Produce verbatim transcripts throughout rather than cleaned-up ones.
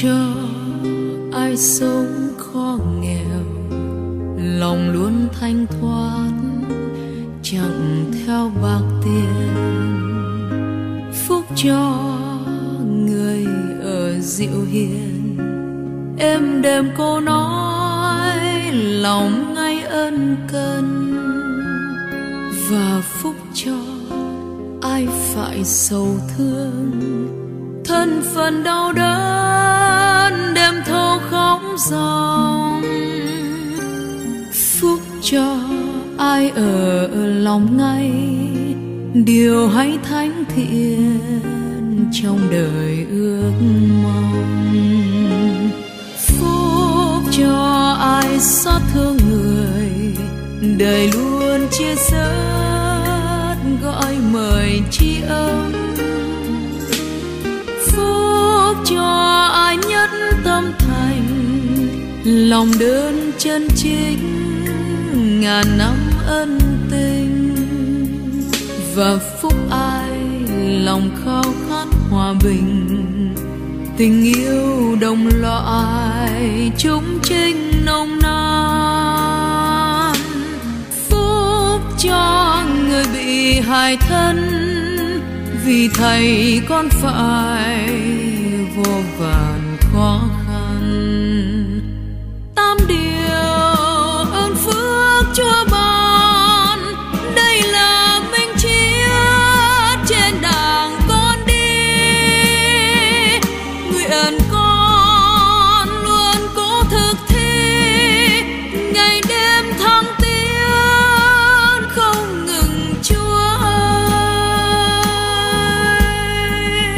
cho ai sống khó nghèo, lòng luôn thanh thoát chẳng theo bạc tiền. Phúc cho người ở dịu hiền, êm đềm cô nói lòng ngay ân cần. Và phúc cho ai phải sầu thương, thân phận đau đớn đêm thâu khóc ròng. Phúc cho ai ở lòng ngay điều hay thánh thiện trong đời ước mong. Phúc cho ai xót thương người, đời luôn chia sớt gọi mời tri âm. Phúc cho ai nhất tâm thành, lòng đơn chân chính ngàn năm ân tình. Và phúc ai lòng khao khát hòa bình, tình yêu đồng loại chúng trinh nồng nàn. Phúc cho người bị hại thân, vì thầy con phải vô vàn khó khăn. Tám điều ơn phước Chúa ban, đây là minh triết trên đàng con đi. Nguyện con luôn cố thực thi, ngày đêm thăng tiến không ngừng Chúa ơi.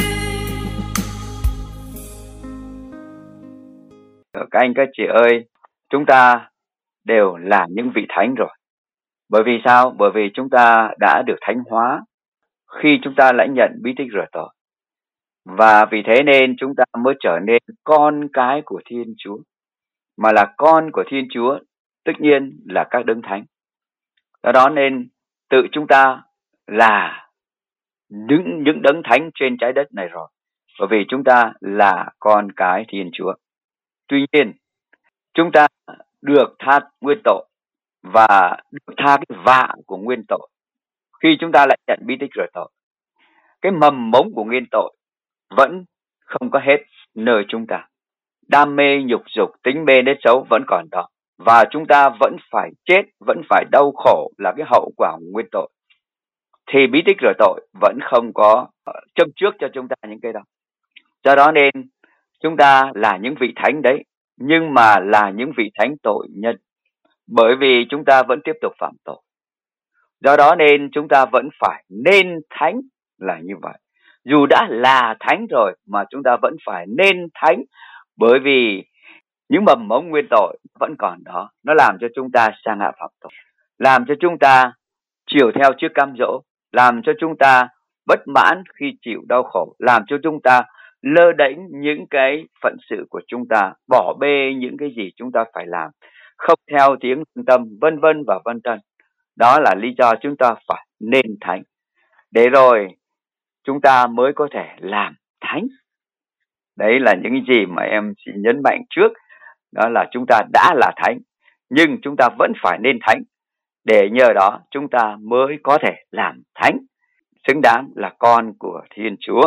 Các anh các chị ơi, chúng ta đều là những vị thánh rồi. Bởi vì sao? Bởi vì chúng ta đã được thánh hóa khi chúng ta lãnh nhận bí tích rửa tội. Và vì thế nên chúng ta mới trở nên con cái của Thiên Chúa. Mà là con của Thiên Chúa, tất nhiên là các đấng thánh. Do đó nên tự chúng ta là những, những đấng thánh trên trái đất này rồi. Bởi vì chúng ta là con cái Thiên Chúa. Tuy nhiên, chúng ta được tha nguyên tội và được tha cái vạ của nguyên tội khi chúng ta lại nhận bí tích rửa tội. Cái mầm mống của nguyên tội vẫn không có hết nơi chúng ta. Đam mê, nhục dục, tính mê nết xấu vẫn còn đó. Và chúng ta vẫn phải chết, vẫn phải đau khổ là cái hậu quả của nguyên tội. Thì bí tích rửa tội vẫn không có châm trước cho chúng ta những cái đó. Do đó nên chúng ta là những vị thánh đấy, nhưng mà là những vị thánh tội nhân. Bởi vì chúng ta vẫn tiếp tục phạm tội. Do đó nên chúng ta vẫn phải nên thánh là như vậy. Dù đã là thánh rồi mà chúng ta vẫn phải nên thánh. Bởi vì những mầm mống nguyên tội vẫn còn đó. Nó làm cho chúng ta sa ngã phạm tội, làm cho chúng ta chiều theo trước cám dỗ, làm cho chúng ta bất mãn khi chịu đau khổ, làm cho chúng ta lơ đễnh những cái phận sự của chúng ta, bỏ bê những cái gì chúng ta phải làm, không theo tiếng tâm, vân vân và vân vân. Đó là lý do chúng ta phải nên thánh, để rồi chúng ta mới có thể làm thánh. Đấy là những gì mà em xin nhấn mạnh trước. Đó là chúng ta đã là thánh, nhưng chúng ta vẫn phải nên thánh, để nhờ đó chúng ta mới có thể làm thánh, xứng đáng là con của Thiên Chúa.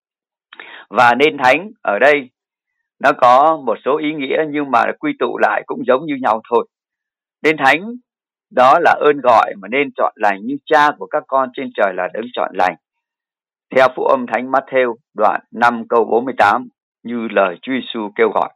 Và nên thánh ở đây nó có một số ý nghĩa, nhưng mà quy tụ lại cũng giống như nhau thôi. Nên thánh đó là ơn gọi mà nên chọn lành, như cha của các con trên trời là đấng chọn lành. Theo Phúc âm Thánh Matthew đoạn năm câu bốn mươi tám, như lời Chúa Giêsu kêu gọi.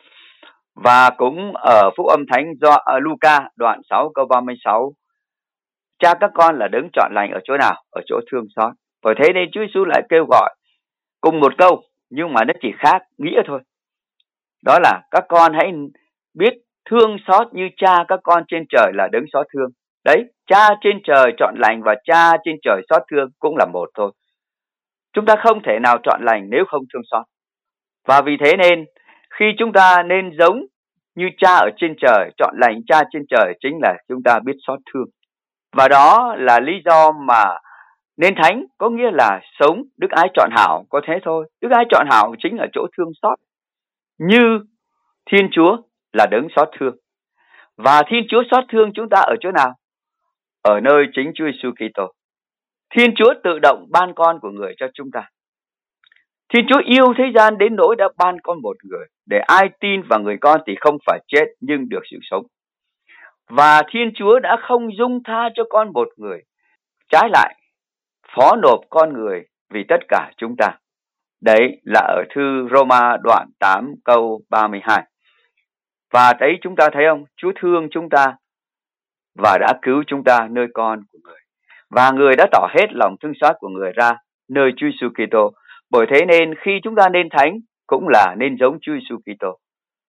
Và cũng ở Phúc âm Thánh do uh, Luca đoạn sáu câu ba mươi sáu, cha các con là đấng chọn lành ở chỗ nào? Ở chỗ thương xót. Bởi thế nên Chúa Giêsu lại kêu gọi cùng một câu, nhưng mà nó chỉ khác nghĩa thôi. Đó là các con hãy biết thương xót như cha các con trên trời là đấng xót thương. Đấy, cha trên trời chọn lành và cha trên trời xót thương cũng là một thôi. Chúng ta không thể nào chọn lành nếu không thương xót. Và vì thế nên khi chúng ta nên giống như cha ở trên trời, chọn lành cha trên trời chính là chúng ta biết xót thương. Và đó là lý do mà nên thánh có nghĩa là sống đức ái trọn hảo, có thế thôi. Đức ái trọn hảo chính là chỗ thương xót. như Thiên Chúa là đấng xót thương. Và Thiên Chúa xót thương chúng ta ở chỗ nào? Ở nơi chính Chúa Giêsu Kitô. Thiên Chúa tự động ban con của người cho chúng ta. Thiên Chúa yêu thế gian đến nỗi đã ban con một người, để ai tin vào người con thì không phải chết nhưng được sự sống. Và Thiên Chúa đã không dung tha cho con một người, trái lại phó nộp con người vì tất cả chúng ta. Đấy là ở thư Roma đoạn tám câu ba mươi hai. Và đấy chúng ta thấy không? Chúa thương chúng ta và đã cứu chúng ta nơi con của người. Và người đã tỏ hết lòng thương xót của người ra nơi Chúa Giêsu Kitô. Bởi thế nên khi chúng ta nên thánh cũng là nên giống Chúa Giêsu Kitô,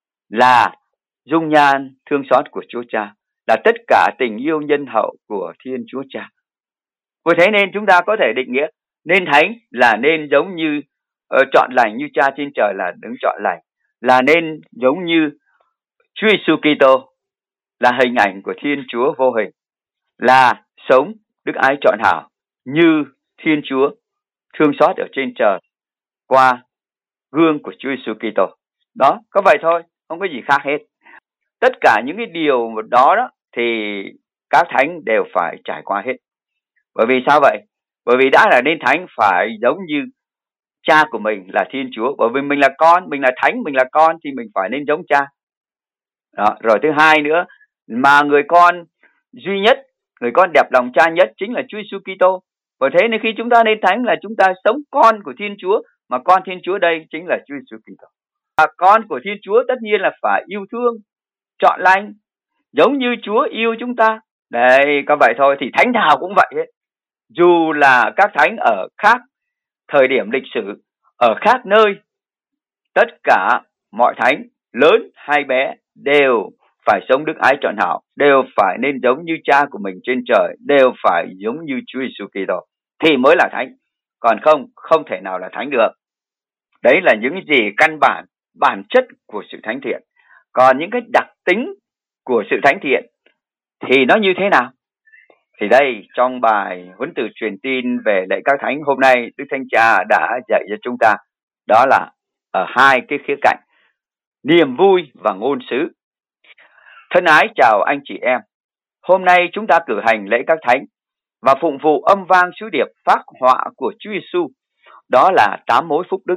là dung nhan thương xót của Chúa Cha, là tất cả tình yêu nhân hậu của Thiên Chúa Cha. Bởi thế nên chúng ta có thể định nghĩa nên thánh là nên giống như uh, trọn lành như Cha trên trời là đấng trọn lành, là nên giống như Chúa Giêsu Kitô là hình ảnh của Thiên Chúa vô hình, là sống đức ái trọn hảo như Thiên Chúa thương xót ở trên trời qua gương của Chúa Giêsu Kitô. Đó, có vậy thôi, không có gì khác hết. Tất cả những cái điều đó đó thì các thánh đều phải trải qua hết. Bởi vì sao vậy? Bởi vì đã là nên thánh phải giống như cha của mình là Thiên Chúa. Bởi vì mình là con, mình là thánh, mình là con thì mình phải nên giống cha. Đó. Rồi thứ hai nữa, mà người con duy nhất, người con đẹp lòng cha nhất chính là Chúa Giêsu Kitô. Bởi thế nên khi chúng ta nên thánh là chúng ta sống con của Thiên Chúa, mà con Thiên Chúa đây chính là Chúa Giêsu Kitô. Và con của Thiên Chúa tất nhiên là phải yêu thương, trọn lành, giống như Chúa yêu chúng ta. Đấy, có vậy thôi, thì thánh nào cũng vậy hết. Dù là các thánh ở khác thời điểm lịch sử, ở khác nơi, tất cả mọi thánh, lớn hay bé, đều phải sống đức ái trọn hảo, đều phải nên giống như cha của mình trên trời, đều phải giống như Chúa Giêsu Kitô thì mới là thánh. Còn không, không thể nào là thánh được. Đấy là những gì căn bản, bản chất của sự thánh thiện. Còn những cái đặc tính của sự thánh thiện thì nó như thế nào? Thì đây, trong bài huấn từ truyền tin về lễ các thánh hôm nay, Đức Thánh Cha đã dạy cho chúng ta. Đó là ở hai cái khía cạnh, niềm vui và ngôn sứ. Thân ái chào anh chị em. Hôm nay chúng ta cử hành lễ các thánh và phụng vụ âm vang sứ điệp phác họa của Chúa Giêsu. Đó là tám mối phúc đức.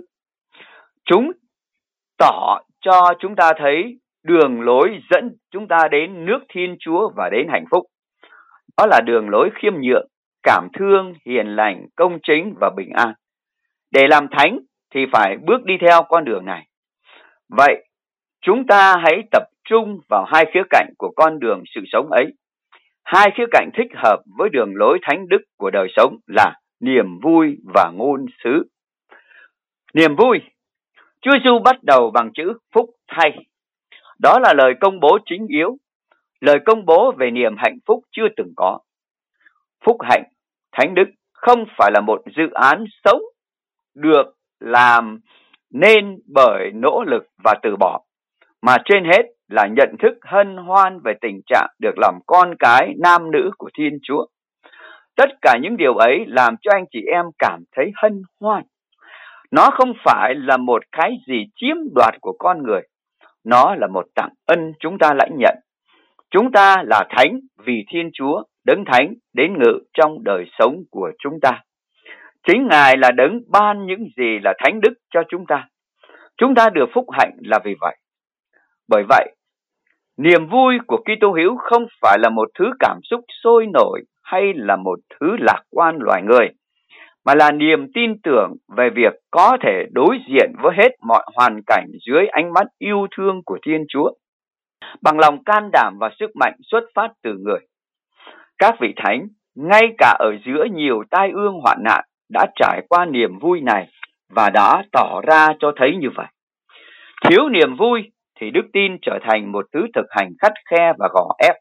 Chúng tỏ cho chúng ta thấy đường lối dẫn chúng ta đến nước Thiên Chúa và đến hạnh phúc. Đó là đường lối khiêm nhượng, cảm thương, hiền lành, công chính và bình an. Để làm thánh thì phải bước đi theo con đường này. Vậy, chúng ta hãy tập trung vào hai khía cạnh của con đường sự sống ấy. Hai khía cạnh thích hợp với đường lối thánh đức của đời sống là niềm vui và ngôn sứ. Niềm vui, Chúa Giêsu bắt đầu bằng chữ phúc thay. Đó là lời công bố chính yếu, lời công bố về niềm hạnh phúc chưa từng có. Phúc hạnh, thánh đức không phải là một dự án sống được làm nên bởi nỗ lực và từ bỏ, mà trên hết là nhận thức hân hoan về tình trạng được làm con cái nam nữ của Thiên Chúa. Tất cả những điều ấy làm cho anh chị em cảm thấy hân hoan. Nó không phải là một cái gì chiếm đoạt của con người, nó là một tặng ân chúng ta lãnh nhận. Chúng ta là thánh vì Thiên Chúa, đấng thánh đến ngự trong đời sống của chúng ta. Chính Ngài là đấng ban những gì là thánh đức cho chúng ta. Chúng ta được phúc hạnh là vì vậy. Bởi vậy, niềm vui của Kitô hữu không phải là một thứ cảm xúc sôi nổi hay là một thứ lạc quan loài người, mà là niềm tin tưởng về việc có thể đối diện với hết mọi hoàn cảnh dưới ánh mắt yêu thương của Thiên Chúa, bằng lòng can đảm và sức mạnh xuất phát từ người. Các vị thánh, ngay cả ở giữa nhiều tai ương hoạn nạn, đã trải qua niềm vui này và đã tỏ ra cho thấy như vậy. Thiếu niềm vui thì đức tin trở thành một thứ thực hành khắt khe và gò ép,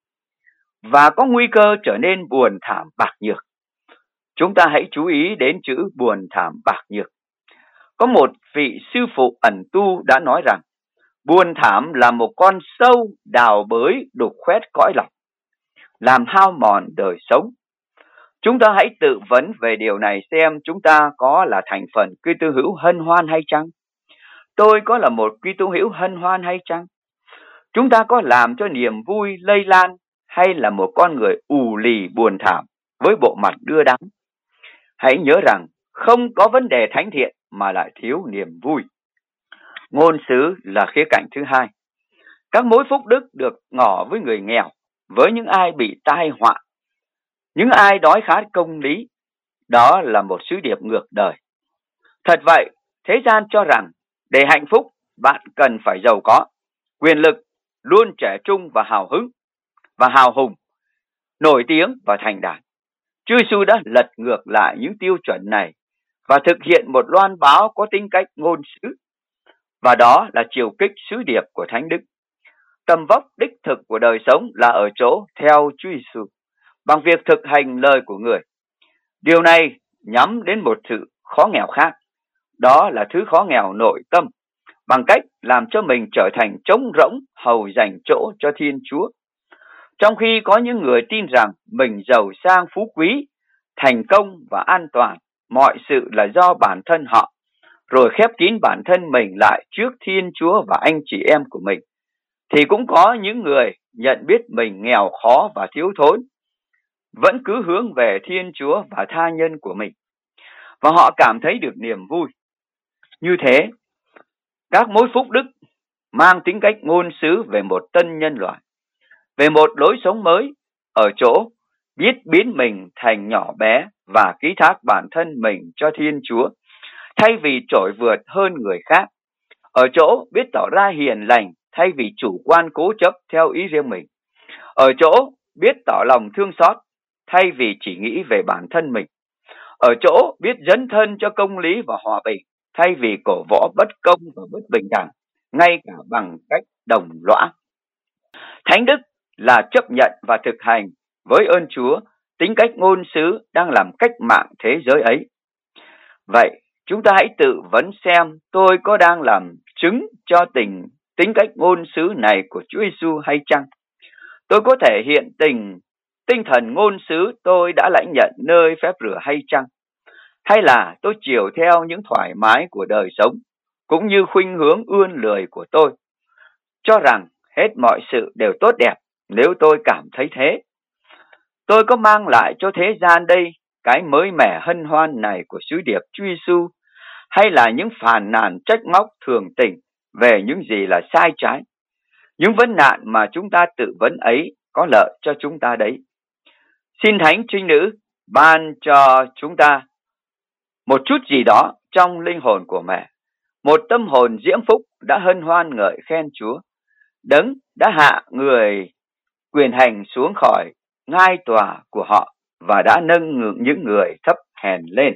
và có nguy cơ trở nên buồn thảm bạc nhược. Chúng ta hãy chú ý đến chữ buồn thảm bạc nhược. Có một vị sư phụ ẩn tu đã nói rằng, buồn thảm là một con sâu đào bới đục khoét cõi lòng, làm hao mòn đời sống. Chúng ta hãy tự vấn về điều này xem chúng ta có là thành phần Kitô hữu hân hoan hay chăng? tôi có là một Kitô hữu hân hoan hay chăng? Chúng ta có làm cho niềm vui lây lan hay là một con người ù lì buồn thảm với bộ mặt đưa đắng? Hãy nhớ rằng không có vấn đề thánh thiện mà lại thiếu niềm vui. Ngôn sứ là khía cạnh thứ hai. Các mối phúc đức được ngỏ với người nghèo, với những ai bị tai họa, những ai đói khát công lý. Đó là một sứ điệp ngược đời. Thật vậy, thế gian cho rằng để hạnh phúc, bạn cần phải giàu có, quyền lực, luôn trẻ trung và hào hứng và hào hùng, nổi tiếng và thành đạt. Chúa Giêsu đã lật ngược lại những tiêu chuẩn này và thực hiện một loan báo có tính cách ngôn sứ. Và đó là chiều kích sứ điệp của Thánh Đức. Tầm vóc đích thực của đời sống là ở chỗ theo Chúa Giêsu bằng việc thực hành lời của người. Điều này nhắm đến một sự khó nghèo khác. Đó là thứ khó nghèo nội tâm, bằng cách làm cho mình trở thành trống rỗng hầu dành chỗ cho Thiên Chúa. Trong khi có những người tin rằng mình giàu sang phú quý, thành công và an toàn, mọi sự là do bản thân họ, rồi khép kín bản thân mình lại trước Thiên Chúa và anh chị em của mình, thì cũng có những người nhận biết mình nghèo khó và thiếu thốn, vẫn cứ hướng về Thiên Chúa và tha nhân của mình, và họ cảm thấy được niềm vui. Như thế, các mối phúc đức mang tính cách ngôn sứ về một tân nhân loại, về một lối sống mới, ở chỗ biết biến mình thành nhỏ bé và ký thác bản thân mình cho Thiên Chúa, thay vì trội vượt hơn người khác, ở chỗ biết tỏ ra hiền lành thay vì chủ quan cố chấp theo ý riêng mình, ở chỗ biết tỏ lòng thương xót thay vì chỉ nghĩ về bản thân mình, ở chỗ biết dấn thân cho công lý và hòa bình thay vì cổ võ bất công và bất bình đẳng, ngay cả bằng cách đồng lõa. Thánh đức là chấp nhận và thực hành với ơn Chúa tính cách ngôn sứ đang làm cách mạng thế giới ấy. Vậy, chúng ta hãy tự vấn xem tôi có đang làm chứng cho tình tính cách ngôn sứ này của Chúa Giêsu hay chăng? Tôi có thể hiện tình tinh thần ngôn sứ tôi đã lãnh nhận nơi phép rửa hay chăng? Hay là tôi chiều theo những thoải mái của đời sống, cũng như khuynh hướng ươn lười của tôi, cho rằng hết mọi sự đều tốt đẹp nếu tôi cảm thấy thế? Tôi có mang lại cho thế gian đây cái mới mẻ hân hoan này của sứ điệp Chúa Giêsu, hay là những phàn nàn trách móc thường tình về những gì là sai trái? Những vấn nạn mà chúng ta tự vấn ấy có lợi cho chúng ta đấy. Xin Thánh Trinh Nữ ban cho chúng ta một chút gì đó trong linh hồn của mẹ, một tâm hồn diễm phúc đã hân hoan ngợi khen Chúa, Đấng đã hạ người quyền hành xuống khỏi ngai tòa của họ và đã nâng những người thấp hèn lên.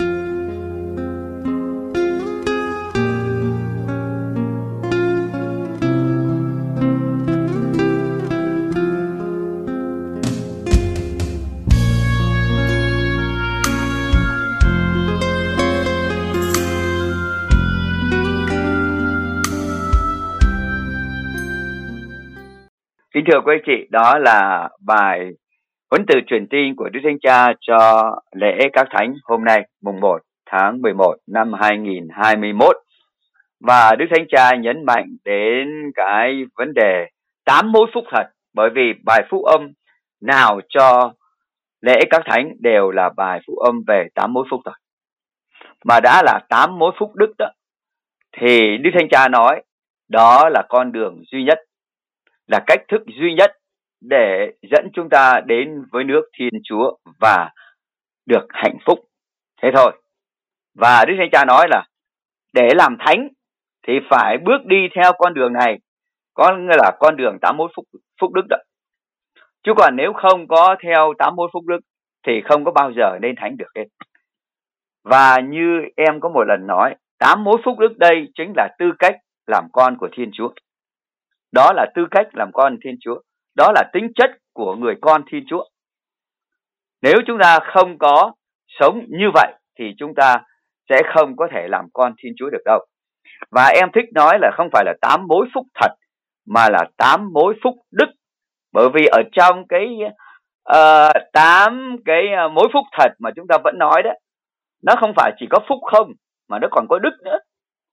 Kính thưa quý chị, đó là bài huấn từ truyền tin của Đức Thánh Cha cho lễ các thánh hôm nay, mùng một tháng mười một năm hai nghìn không trăm hai mươi mốt. Và Đức Thánh Cha nhấn mạnh đến cái vấn đề tám mối phúc thật, bởi vì bài phúc âm nào cho lễ các thánh đều là bài phúc âm về tám mối phúc thật. Mà đã là tám mối phúc đức đó, thì Đức Thánh Cha nói đó là con đường duy nhất, là cách thức duy nhất để dẫn chúng ta đến với nước Thiên Chúa và được hạnh phúc. Thế thôi. Và Đức Thánh Cha nói là để làm thánh thì phải bước đi theo con đường này, có nghĩa là con đường tám mối phúc, phúc đức đó. Chứ còn nếu không có theo tám mối phúc đức thì không có bao giờ nên thánh được hết. Và như em có một lần nói, tám mối phúc đức đây chính là tư cách làm con của Thiên Chúa. Đó là tư cách làm con Thiên Chúa. Đó là tính chất của người con Thiên Chúa. Nếu chúng ta không có sống như vậy thì chúng ta sẽ không có thể làm con Thiên Chúa được đâu. Và em thích nói là không phải là tám mối phúc thật, mà là tám mối phúc đức. Bởi vì ở trong cái uh, tám cái mối phúc thật mà chúng ta vẫn nói đó, nó không phải chỉ có phúc không, mà nó còn có đức nữa.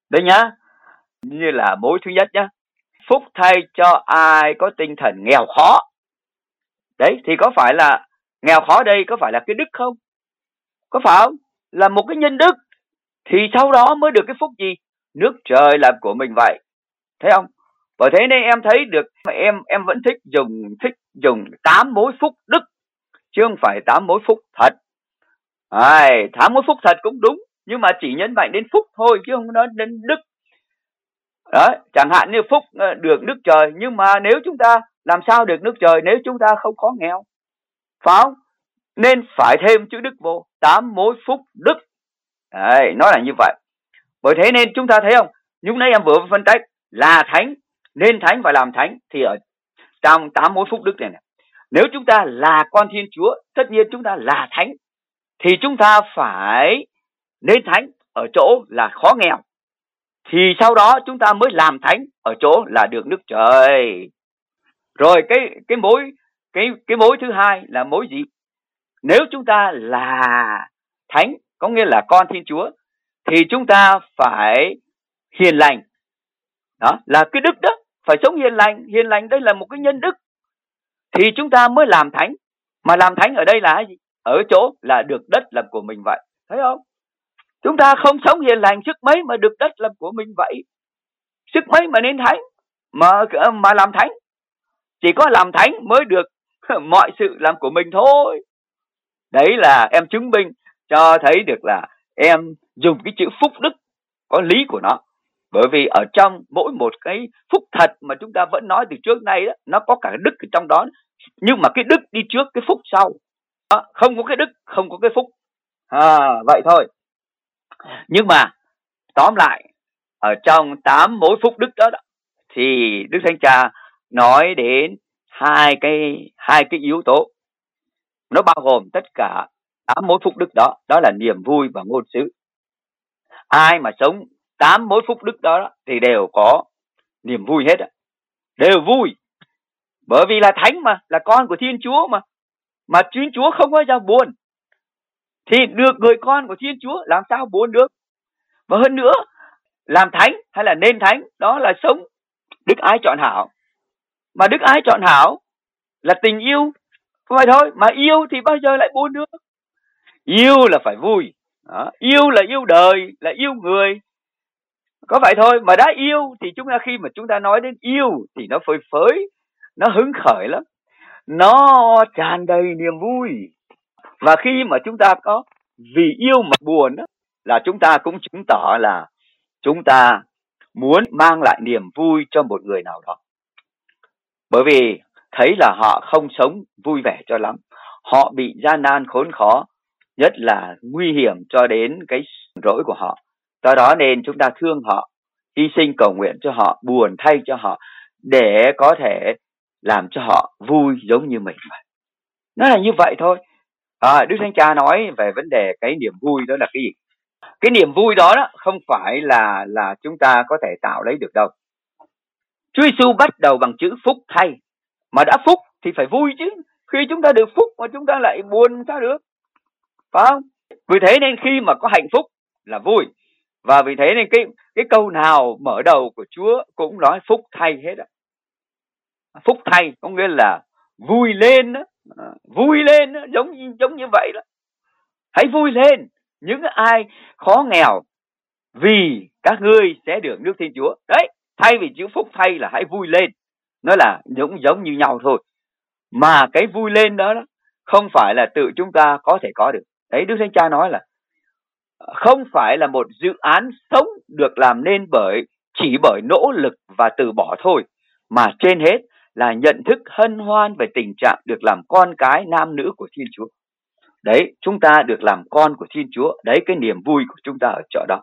Đấy nhá, như là mối thứ nhất nhá. Phúc thay cho ai có tinh thần nghèo khó. Đấy, thì có phải là nghèo khó đây có phải là cái đức không? Có phải không? Là một cái nhân đức. Thì sau đó mới được cái phúc gì? Nước trời làm của mình vậy. Thấy không? Và thế nên em thấy được, em em vẫn thích dùng thích dùng tám mối phúc đức, chứ không phải tám mối phúc thật. Ai, tám mối phúc thật cũng đúng, nhưng mà chỉ nhấn mạnh đến phúc thôi, chứ không nói đến đức. Đó, chẳng hạn như phúc được nước trời, nhưng mà nếu chúng ta làm sao được nước trời nếu chúng ta không có nghèo, phải không? Nên phải thêm chữ đức vô, tám mối phúc đức. Đấy, nó là như vậy. Bởi thế nên chúng ta thấy không, lúc nãy em vừa phân tích là thánh, nên thánh và làm thánh, thì ở trong tám mối phúc đức này, này, nếu chúng ta là con Thiên Chúa, tất nhiên chúng ta là thánh, thì chúng ta phải nên thánh ở chỗ là khó nghèo, thì sau đó chúng ta mới làm thánh ở chỗ là được nước trời. Rồi cái cái mối cái cái mối thứ hai là mối gì? Nếu chúng ta là thánh, có nghĩa là con Thiên Chúa, thì chúng ta phải hiền lành. Đó là cái đức đó, phải sống hiền lành. Hiền lành đây là một cái nhân đức, thì chúng ta mới làm thánh. Mà làm thánh ở đây là gì? Ở chỗ là được đất làm của mình vậy. Thấy không? Chúng ta không sống hiền lành, sức mấy mà được đất làm của mình vậy? Sức mấy mà nên thánh, mà mà làm thánh? Chỉ có làm thánh mới được mọi sự làm của mình thôi. Đấy là em chứng minh cho thấy được là em dùng cái chữ phúc đức có lý của nó. Bởi vì ở trong mỗi một cái phúc thật mà chúng ta vẫn nói từ trước nay đó, nó có cả đức ở trong đó. Nhưng mà cái đức đi trước cái phúc sau. Đó, không có cái đức, không có cái phúc. À, vậy thôi. Nhưng mà tóm lại, ở trong tám mối phúc đức đó, đó thì Đức Thánh Cha nói đến hai cái hai cái yếu tố. Nó bao gồm tất cả tám mối phúc đức đó, đó là niềm vui và ngôn sứ. Ai mà sống tám mối phúc đức đó, đó thì đều có niềm vui hết, đó. Đều vui. Bởi vì là thánh mà, là con của Thiên Chúa mà. Mà Thiên Chúa không bao giờ buồn, thì được người con của Thiên Chúa làm sao buồn được. Và hơn nữa, làm thánh hay là nên thánh, đó là sống đức ái trọn hảo. Mà đức ái trọn hảo là tình yêu. Không phải thôi, mà yêu thì bao giờ lại buồn được. Yêu là phải vui. Đó. Yêu là yêu đời, là yêu người. Có vậy thôi, mà đã yêu thì chúng ta, khi mà chúng ta nói đến yêu thì nó phơi phới, nó hứng khởi lắm, nó tràn đầy niềm vui. Và khi mà chúng ta có vì yêu mà buồn đó, là chúng ta cũng chứng tỏ là chúng ta muốn mang lại niềm vui cho một người nào đó. Bởi vì thấy là họ không sống vui vẻ cho lắm, họ bị gian nan khốn khó, nhất là nguy hiểm cho đến cái rỗi của họ. Do đó nên chúng ta thương họ, hy sinh cầu nguyện cho họ, buồn thay cho họ, để có thể làm cho họ vui giống như mình. Nó là như vậy thôi. À, Đức Thánh Cha nói về vấn đề cái niềm vui đó là cái gì? Cái niềm vui đó, đó không phải là là chúng ta có thể tạo lấy được đâu. Chúa Giêsu bắt đầu bằng chữ phúc thay. Mà đã phúc thì phải vui chứ. Khi chúng ta được phúc mà chúng ta lại buồn sao được? Phải không? Vì thế nên khi mà có hạnh phúc là vui. Và vì thế nên cái cái câu nào mở đầu của Chúa cũng nói phúc thay hết á. Phúc thay có nghĩa là vui lên đó. À, vui lên đó, giống giống như vậy đó. Hãy vui lên, những ai khó nghèo, vì các ngươi sẽ được nước Thiên Chúa. Đấy, thay vì chữ phúc thay là hãy vui lên. Nó là giống giống như nhau thôi. Mà cái vui lên đó, đó không phải là tự chúng ta có thể có được. Đấy, Đức Thánh Cha nói là không phải là một dự án sống được làm nên bởi chỉ bởi nỗ lực và từ bỏ thôi, mà trên hết là nhận thức hân hoan về tình trạng được làm con cái nam nữ của Thiên Chúa. Đấy, chúng ta được làm con của Thiên Chúa. Đấy, cái niềm vui của chúng ta ở chỗ đó.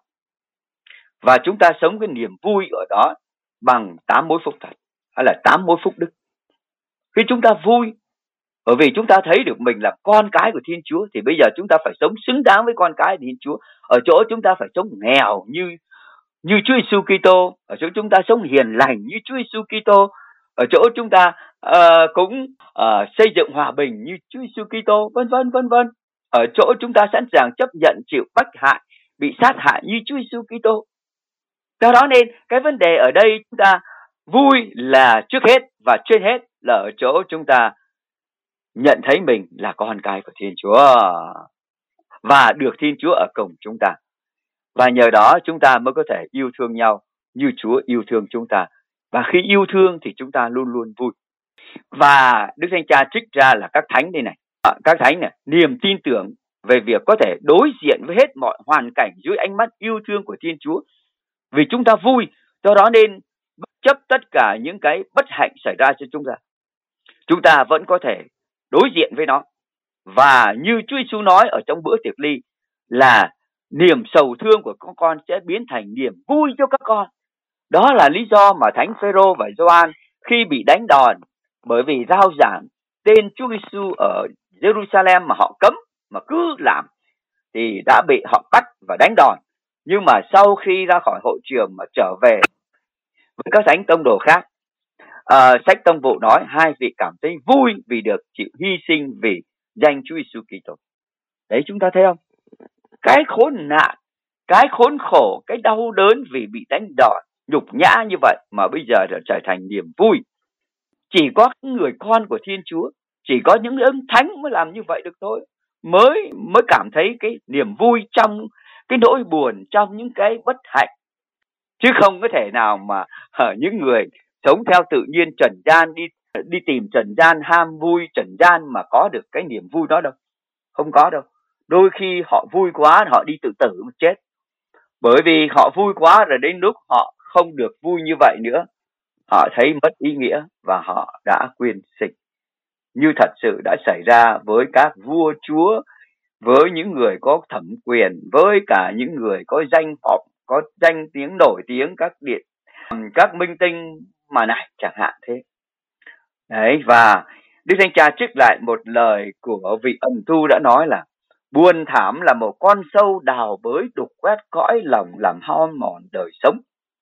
Và chúng ta sống cái niềm vui ở đó bằng tám mối phúc thật, hay là tám mối phúc đức. Khi chúng ta vui, bởi vì chúng ta thấy được mình là con cái của Thiên Chúa, thì bây giờ chúng ta phải sống xứng đáng với con cái của Thiên Chúa. Ở chỗ chúng ta phải sống nghèo như như Chúa Giêsu Kitô, ở chỗ chúng ta sống hiền lành như Chúa Giêsu Kitô, ở chỗ chúng ta uh, cũng uh, xây dựng hòa bình như Chúa Giêsu Kitô, vân vân vân vân. Ở chỗ chúng ta sẵn sàng chấp nhận chịu bách hại, bị sát hại như Chúa Giêsu Kitô. Do đó nên cái vấn đề ở đây chúng ta vui là trước hết, và trên hết là ở chỗ chúng ta nhận thấy mình là con cái của Thiên Chúa và được Thiên Chúa ở cùng chúng ta. Và nhờ đó chúng ta mới có thể yêu thương nhau như Chúa yêu thương chúng ta. Và khi yêu thương thì chúng ta luôn luôn vui. Và Đức Thánh Cha trích ra là các thánh đây này. Các thánh này, niềm tin tưởng về việc có thể đối diện với hết mọi hoàn cảnh dưới ánh mắt yêu thương của Thiên Chúa. Vì chúng ta vui, do đó nên bất chấp tất cả những cái bất hạnh xảy ra cho chúng ta, chúng ta vẫn có thể đối diện với nó. Và như Chúa Giêsu nói ở trong bữa tiệc ly là niềm sầu thương của các con sẽ biến thành niềm vui cho các con. Đó là lý do mà Thánh Phêrô và Gioan khi bị đánh đòn bởi vì rao giảng tên Chúa Giêsu ở Jerusalem mà họ cấm mà cứ làm thì đã bị họ bắt và đánh đòn. Nhưng mà sau khi ra khỏi hội trường mà trở về với các thánh tông đồ khác, à, sách Tông Vụ nói hai vị cảm thấy vui vì được chịu hy sinh vì danh Chúa Giêsu Kitô. Đấy, chúng ta thấy không? Cái khốn nạn, cái khốn khổ, cái đau đớn vì bị đánh đòn, nhục nhã như vậy mà bây giờ đã trở thành niềm vui. Chỉ có người con của Thiên Chúa, chỉ có những ông thánh mới làm như vậy được thôi. Mới mới cảm thấy cái niềm vui trong cái nỗi buồn, trong những cái bất hạnh. Chứ không có thể nào mà ở những người sống theo tự nhiên trần gian, đi đi tìm trần gian, ham vui trần gian mà có được cái niềm vui đó đâu. Không có đâu. Đôi khi họ vui quá, họ đi tự tử mà chết. Bởi vì họ vui quá rồi đến lúc họ không được vui như vậy nữa, họ thấy mất ý nghĩa và họ đã quyên sinh. Như thật sự đã xảy ra với các vua chúa, với những người có thẩm quyền, với cả những người có danh vọng, có danh tiếng nổi tiếng, các điện, các minh tinh mà này chẳng hạn thế. Đấy, và Đức Thánh Cha trích lại một lời của vị ẩn tu đã nói là buồn thảm là một con sâu đào bới đục quét cõi lòng, làm hao mòn đời sống.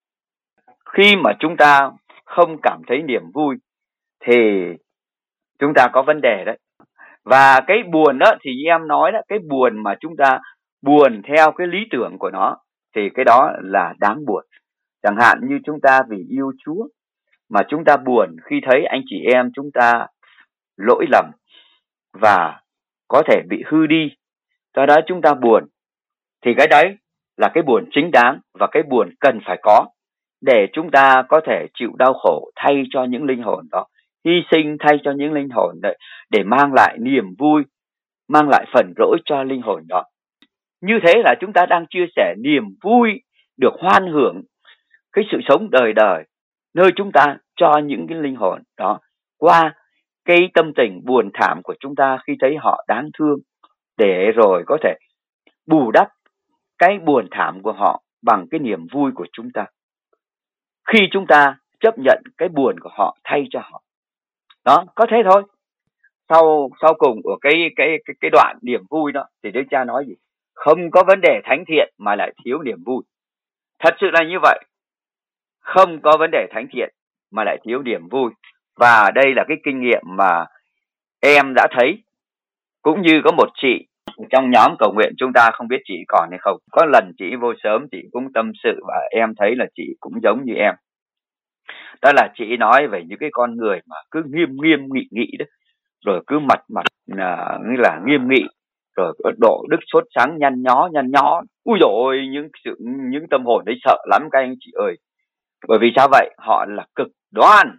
Khi mà chúng ta không cảm thấy niềm vui thì chúng ta có vấn đề đấy. Và cái buồn đó thì như em nói đó, cái buồn mà chúng ta buồn theo cái lý tưởng của nó thì cái đó là đáng buồn. Chẳng hạn như chúng ta vì yêu Chúa mà chúng ta buồn khi thấy anh chị em chúng ta lỗi lầm và có thể bị hư đi, do đó chúng ta buồn, thì cái đấy là cái buồn chính đáng và cái buồn cần phải có để chúng ta có thể chịu đau khổ thay cho những linh hồn đó, hy sinh thay cho những linh hồn đấy, để mang lại niềm vui, mang lại phần rỗi cho linh hồn đó. Như thế là chúng ta đang chia sẻ niềm vui được hoan hưởng cái sự sống đời đời nơi chúng ta cho những cái linh hồn đó qua cái tâm tình buồn thảm của chúng ta khi thấy họ đáng thương, để rồi có thể bù đắp cái buồn thảm của họ bằng cái niềm vui của chúng ta khi chúng ta chấp nhận cái buồn của họ thay cho họ. Đó, có thế thôi. Sau sau cùng của cái cái cái cái đoạn niềm vui đó thì Đức Cha nói gì? Không có vấn đề thánh thiện mà lại thiếu niềm vui. Thật sự là như vậy. Không có vấn đề thánh thiện mà lại thiếu niềm vui. Và đây là cái kinh nghiệm mà em đã thấy. Cũng như có một chị trong nhóm cầu nguyện chúng ta, không biết chị còn hay không. Có lần chị vô sớm chị cũng tâm sự và em thấy là chị cũng giống như em. Đó là chị nói về những cái con người mà cứ nghiêm nghiêm nghị nghị đó, rồi cứ mặt mặt à, như là nghiêm nghị, rồi độ đức sốt sáng nhăn nhó nhăn nhó. Ui dồi ôi, những sự những tâm hồn đấy sợ lắm các anh chị ơi. Bởi vì sao vậy? Họ là cực đoan,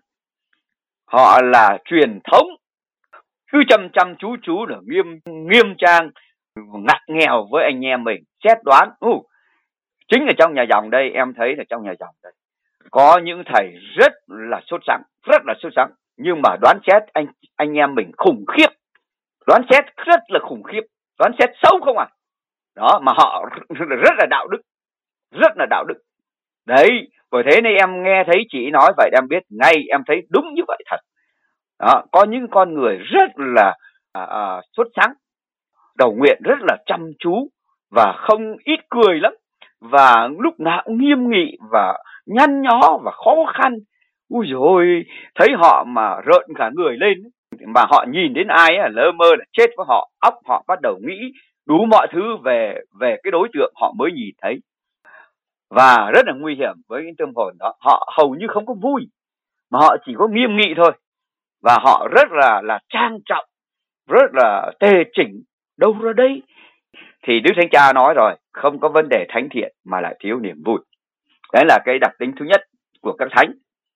họ là truyền thống, cứ chăm chăm chú chú là nghiêm nghiêm trang, ngặt nghèo với anh em mình, xét đoán. Uh, chính là trong nhà dòng đây, em thấy là trong nhà dòng đây có những thầy rất là sốt sắng, rất là sốt sắng, nhưng mà đoán xét anh anh em mình khủng khiếp, đoán xét rất là khủng khiếp, đoán xét xấu không à. Đó, mà họ rất là đạo đức, rất là đạo đức. Đấy, bởi thế nên em nghe thấy chị nói vậy em biết ngay, em thấy đúng như vậy thật. Đó, có những con người rất là à, à, sốt sắng, đầu nguyện rất là chăm chú và không ít cười lắm, và lúc nào cũng nghiêm nghị và nhăn nhó và khó khăn. Ui dồi ôi, thấy họ mà rợn cả người lên, mà họ nhìn đến ai ấy, lơ mơ là chết với họ, óc họ bắt đầu nghĩ đủ mọi thứ về về cái đối tượng họ mới nhìn thấy. và rất là nguy hiểm với những tâm hồn đó. Họ hầu như không có vui, mà họ chỉ có nghiêm nghị thôi, và họ rất là là trang trọng, rất là tề chỉnh. Đâu ra đây? Thì Đức Thánh Cha nói rồi, không có vấn đề thánh thiện mà lại thiếu niềm vui. Đấy là cái đặc tính thứ nhất của các thánh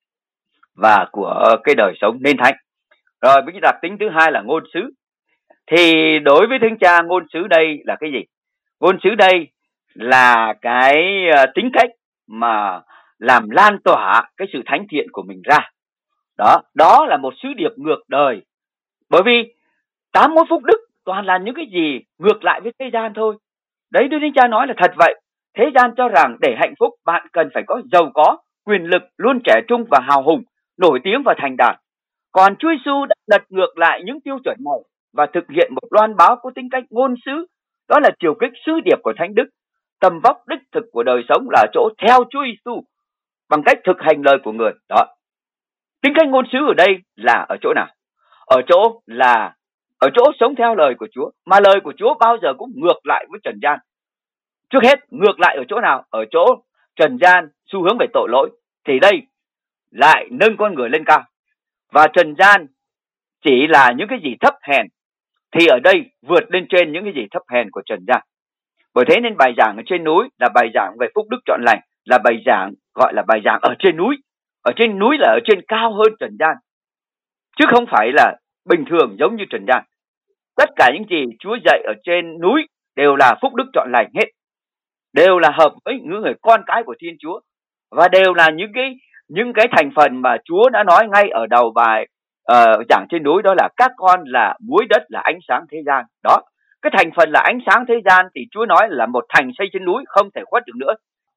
và của cái đời sống nên thánh. Rồi với cái đặc tính thứ hai là ngôn sứ. Thì đối với Thánh Cha, ngôn sứ đây là cái gì? Ngôn sứ đây là cái tính cách mà làm lan tỏa cái sự thánh thiện của mình ra. Đó, đó là một sứ điệp ngược đời. Bởi vì tám mối phúc đức toàn là những cái gì ngược lại với thế gian thôi. Đấy, Đức Thánh Cha nói là thật vậy. Thế gian cho rằng để hạnh phúc bạn cần phải có giàu có, quyền lực, luôn trẻ trung và hào hùng, nổi tiếng và thành đạt. Còn Chúa Giêsu đã lật ngược lại những tiêu chuẩn này và thực hiện một loan báo có tính cách ngôn sứ. Đó là chiều kích sứ điệp của Thánh Đức. Tầm vóc đích thực của đời sống là chỗ theo Chúa Giêsu bằng cách thực hành lời của người. Đó. Tính cách ngôn sứ ở đây là ở chỗ nào? Ở chỗ là ở chỗ sống theo lời của Chúa, mà lời của Chúa bao giờ cũng ngược lại với trần gian. Trước hết, ngược lại ở chỗ nào? Ở chỗ trần gian xu hướng về tội lỗi, thì đây lại nâng con người lên cao. Và trần gian chỉ là những cái gì thấp hèn, thì ở đây vượt lên trên những cái gì thấp hèn của trần gian. Bởi thế nên bài giảng ở trên núi là bài giảng về phúc đức trọn lành, là bài giảng gọi là bài giảng ở trên núi. Ở trên núi là ở trên cao hơn trần gian, chứ không phải là bình thường giống như trần gian. Tất cả những gì Chúa dạy ở trên núi đều là phúc đức trọn lành hết, đều là hợp với những người con cái của Thiên Chúa, và đều là những cái những cái thành phần mà Chúa đã nói ngay ở đầu bài uh, giảng trên núi, đó là các con là muối đất, là ánh sáng thế gian. Đó, cái thành phần là ánh sáng thế gian thì Chúa nói là một thành xây trên núi không thể khuất được nữa.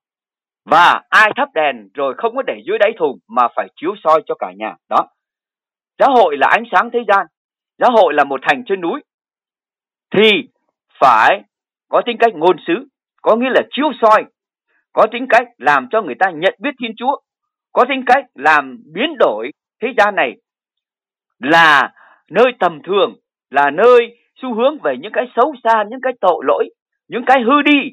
Và ai thắp đèn rồi không có để dưới đáy thùng mà phải chiếu soi cho cả nhà. Đó, giáo hội là ánh sáng thế gian, giáo hội là một thành trên núi, thì phải có tính cách ngôn sứ, có nghĩa là chiếu soi, có tính cách làm cho người ta nhận biết Thiên Chúa, có tính cách làm biến đổi thế gian này là nơi tầm thường, là nơi xu hướng về những cái xấu xa, những cái tội lỗi, những cái hư đi.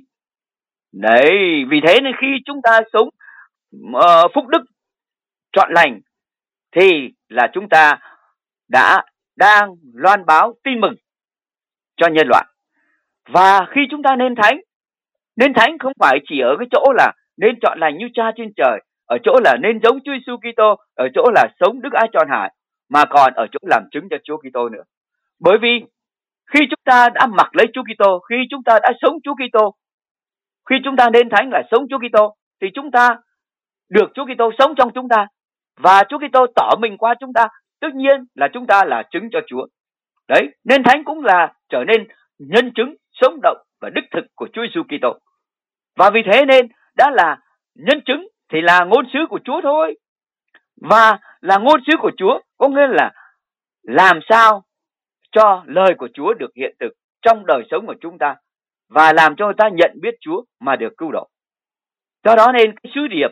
Đấy, vì thế nên khi chúng ta sống uh, phúc đức trọn lành thì là chúng ta đã đang loan báo tin mừng cho nhân loại. Và khi chúng ta nên thánh, nên thánh không phải chỉ ở cái chỗ là nên trọn lành như Cha trên trời, ở chỗ là nên giống Chúa Giêsu Kitô, ở chỗ là sống đức ái trọn hải, mà còn ở chỗ làm chứng cho Chúa Kitô nữa. Bởi vì khi chúng ta đã mặc lấy Chúa Kitô, khi chúng ta đã sống Chúa Kitô, khi chúng ta nên thánh là sống Chúa Kitô, thì chúng ta được Chúa Kitô sống trong chúng ta, và Chúa Kitô tỏ mình qua chúng ta. Tất nhiên là chúng ta là chứng cho Chúa. Đấy, nên thánh cũng là trở nên nhân chứng sống động và đích thực của Chúa Giêsu Kitô. Và vì thế nên đã là nhân chứng thì là ngôn sứ của Chúa thôi. Và là ngôn sứ của Chúa có nghĩa là làm sao cho lời của Chúa được hiện thực trong đời sống của chúng ta, và làm cho người ta nhận biết Chúa mà được cứu độ. Do đó nên cái sứ điệp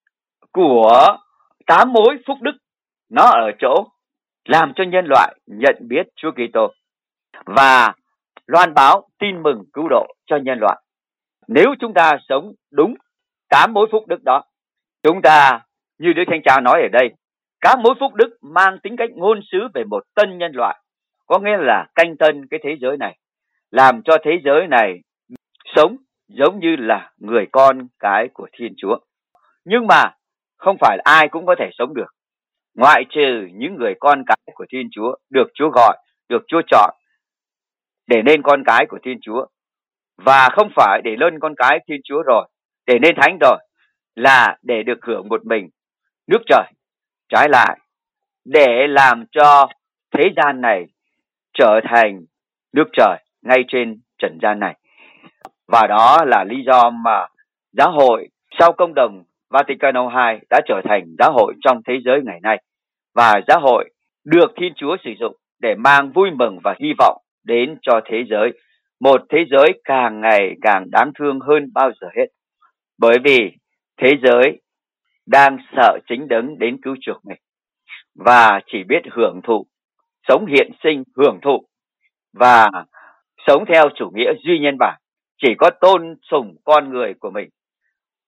của tám mối phúc đức nó ở chỗ làm cho nhân loại nhận biết Chúa Kitô và loan báo tin mừng cứu độ cho nhân loại. Nếu chúng ta sống đúng tám mối phúc đức đó, chúng ta như Đức Thánh Cha nói ở đây, các mối phúc đức mang tính cách ngôn sứ về một tân nhân loại, có nghĩa là canh tân cái thế giới này, làm cho thế giới này sống giống như là người con cái của Thiên Chúa. Nhưng mà không phải ai cũng có thể sống được, ngoại trừ những người con cái của Thiên Chúa được Chúa gọi, được Chúa chọn để nên con cái của Thiên Chúa. Và không phải để lên con cái Thiên Chúa rồi, để nên thánh rồi, là để được hưởng một mình nước trời. Trái lại, để làm cho thế gian này trở thành nước trời ngay trên trần gian này. Và đó là lý do mà giáo hội sau công đồng Vatican hai đã trở thành giáo hội trong thế giới ngày nay. Và giáo hội được Thiên Chúa sử dụng để mang vui mừng và hy vọng đến cho thế giới. Một thế giới càng ngày càng đáng thương hơn bao giờ hết. Bởi vì thế giới đang sợ chính đấng đến cứu chuộc mình, và chỉ biết hưởng thụ, sống hiện sinh hưởng thụ, và sống theo chủ nghĩa duy nhân bản, chỉ có tôn sùng con người của mình,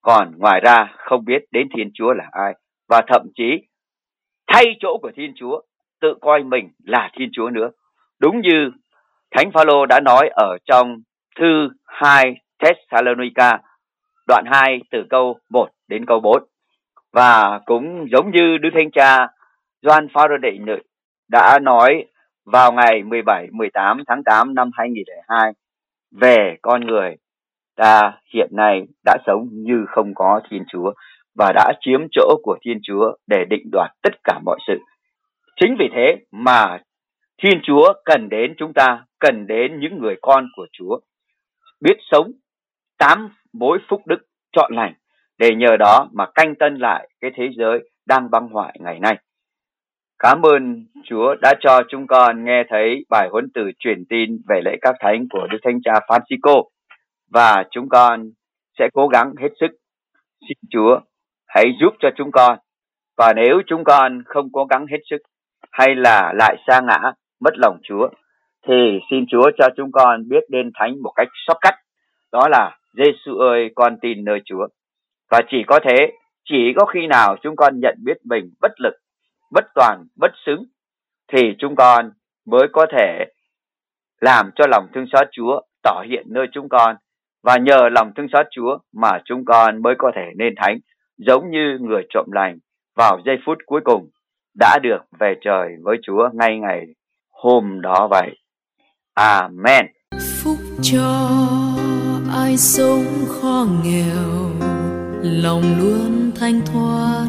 còn ngoài ra không biết đến Thiên Chúa là ai, và thậm chí thay chỗ của Thiên Chúa, tự coi mình là Thiên Chúa nữa. Đúng như Thánh Phaolô đã nói ở trong thư hai Thessalonica đoạn hai từ câu một đến câu bốn. Và cũng giống như Đức Thánh Cha Gioan Phaolô đệ nhị đã nói vào ngày mười bảy mười tám tháng tám năm hai nghìn lẻ hai về con người ta hiện nay đã sống như không có Thiên Chúa và đã chiếm chỗ của Thiên Chúa để định đoạt tất cả mọi sự. Chính vì thế mà Thiên Chúa cần đến chúng ta, cần đến những người con của Chúa biết sống tám mối phúc đức trọn lành, để nhờ đó mà canh tân lại cái thế giới đang băng hoại ngày nay. Cảm ơn Chúa đã cho chúng con nghe thấy bài huấn từ truyền tin về lễ các thánh của Đức Thánh Cha Francisco, và chúng con sẽ cố gắng hết sức. Xin Chúa hãy giúp cho chúng con, và nếu chúng con không cố gắng hết sức hay là lại sa ngã mất lòng Chúa, thì xin Chúa cho chúng con biết đến thánh một cách shortcut, đó là Giêsu ơi, con tin nơi Chúa. Và chỉ có thế, chỉ có khi nào chúng con nhận biết mình bất lực, bất toàn, bất xứng, thì chúng con mới có thể làm cho lòng thương xót Chúa tỏ hiện nơi chúng con, và nhờ lòng thương xót Chúa mà chúng con mới có thể nên thánh, giống như người trộm lành vào giây phút cuối cùng đã được về trời với Chúa ngay ngày hôm đó vậy. Amen. Phúc cho ai sống khó nghèo, lòng luôn thanh thoát,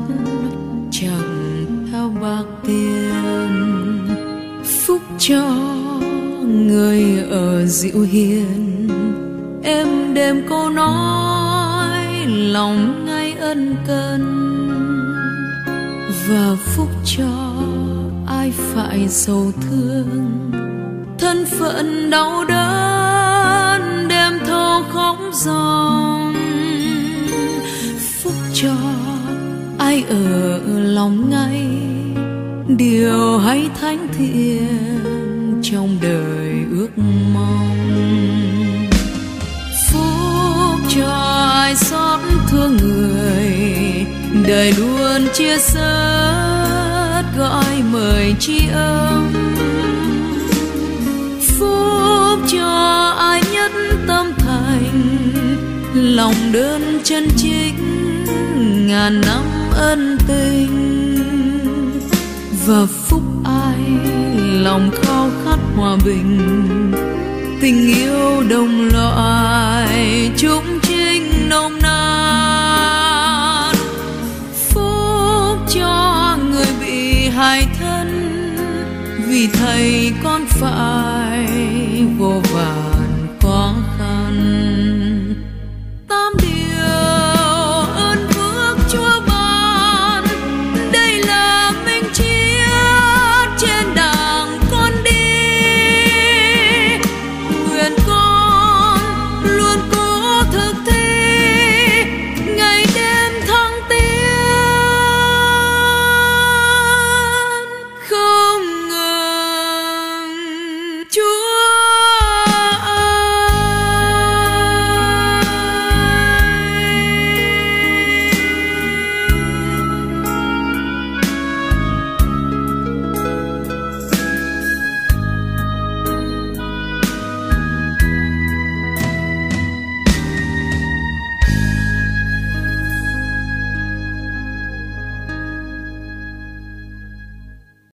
chẳng theo bạc tiền. Phúc cho người ở dịu hiền, êm đềm câu nói, lòng ngay ân cần. Và phúc cho ai phải sầu thương, thân phận đau đớn, đêm thâu khóc ròng. Phúc cho ai ở lòng ngay, điều hay thánh thiện trong đời ước mong. Phúc cho ai xót thương người, đời luôn chia sớt gọi mời tri âm. Phúc cho ai nhất tâm thành, lòng đơn chân chính, ngàn năm ân tình. Và phúc ai lòng khao khát hòa bình, tình yêu đồng loại, chúng trinh nồng nàn. Phúc cho người bị hại thân, vì thầy con phải vô vàn